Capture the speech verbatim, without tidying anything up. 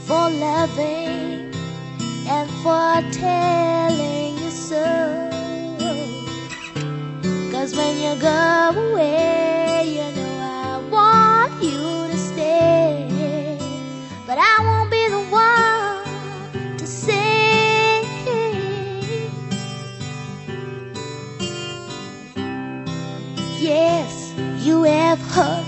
for loving and for telling you so. 'Cause when you go away, you know I want you to stay, but I won't be the one to say, yes, you have hurt